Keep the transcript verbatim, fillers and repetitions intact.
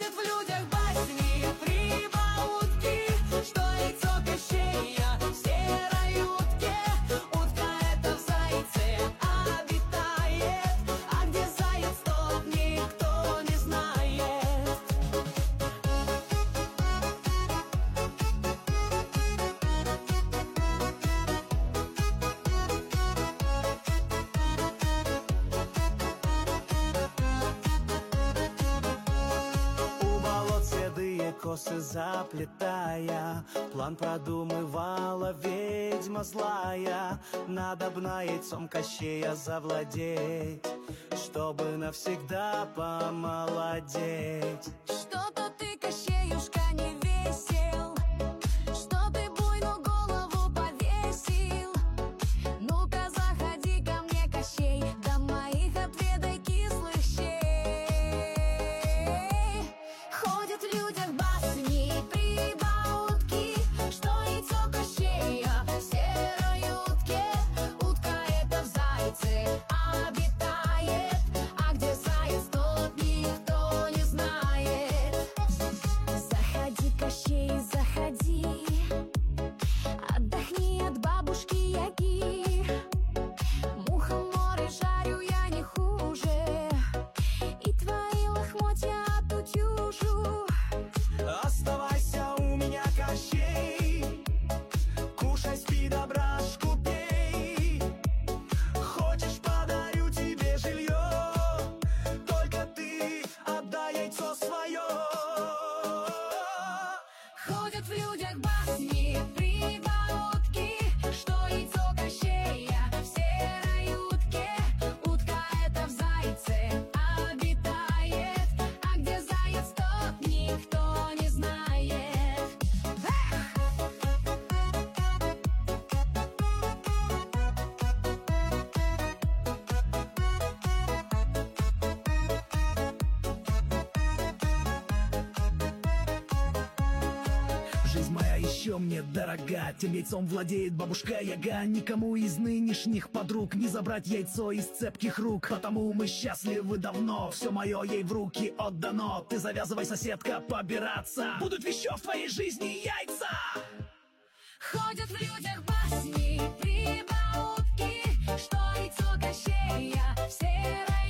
Ходят в людях басни, прибаутки, что яйцо Кощея в серой утке. Утка эта в зайце обитает, а где заяц, тот никто не знает. У болот седые косы заплетая, план продумывала ведьма злая. Надобно яйцом Кощея завладеть, чтобы навсегда помолодеть. Что-то ты, Кощеюшка, не весел, что ты буйную голову повесил. Ну-ка заходи ко мне, Кощей, до моих отведай кислых щей. Ходят в людях басни, прибаутки, что яйцо Кощея в серой утке. Утка эта в зайце обитает, а где заяц, тот никто не знает. Заходи, Кощей, заходи, отдохни от бабушки Яги. Мухоморы жарю я не хуже, и твои лохмотья отутюжу. Оставайся у меня, Кощей, кушай, спи, добрашку пей. Хочешь, подарю тебе жилье, только ты отдай яйцо свое. Ходят в людях басни, прибаутки, что яйцо Кощея в серой утке. Утка эта в зайце обитает, а где заяц, тот никто не знает. Эх! Жизнь моя еще мне дорога, тем яйцом владеет бабушка Яга. Никому из нынешних подруг не забрать яйцо из цепких рук, потому мы счастливы давно, все мое ей в руки отдано. Ты завязывай, соседка, побираться, будут еще в твоей жизни яйца. Ходят в людях басни, прибаутки, что яйцо Кощея в серой